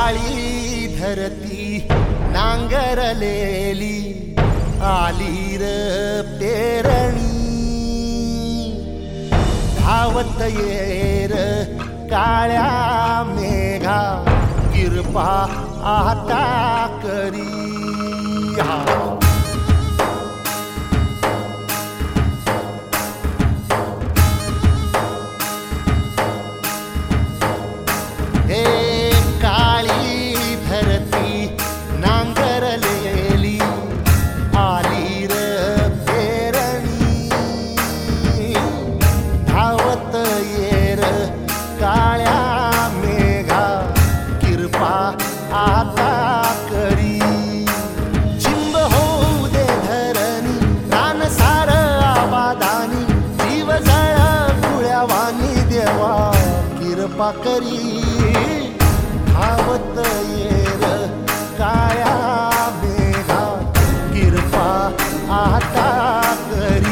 काळी धरती नांगरलेली आली र पेरणी धावत येर काळ्या मेघा किरपा आता करी आता करी चिंब होऊ दे धरणी रान सार आबादानी जीव जळ कुळ्यावानी देवा किरपा करी धावत येर काळ्या मेघा किरपा आता करी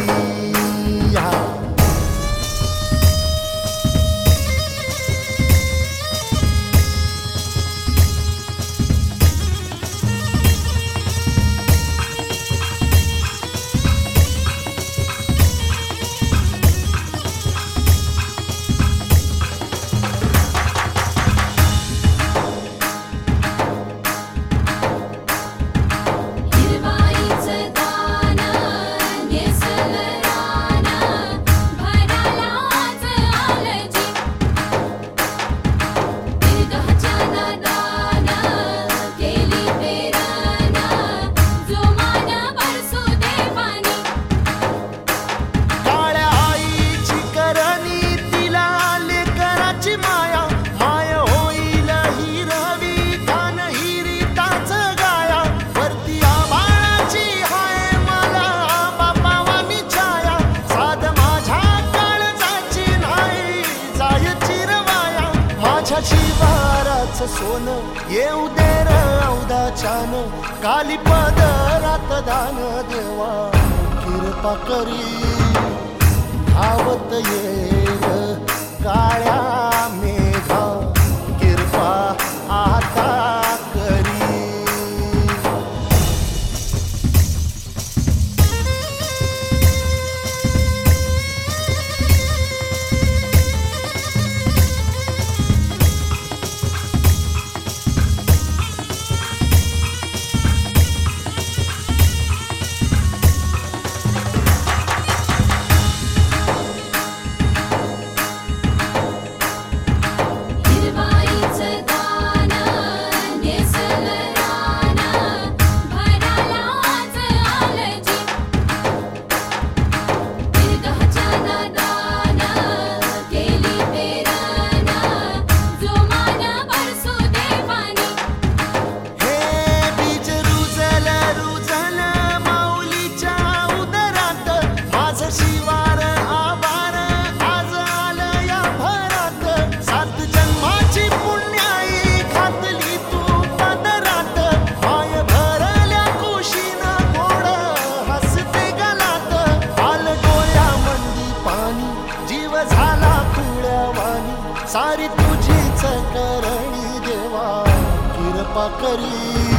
सोन येऊ दे र औदाच्यान काली पदरात दान देवा किरपा करी धावत येर काळ्या मेघा किरपा आता करी सारी तुझीच करणी देवा किरपा करी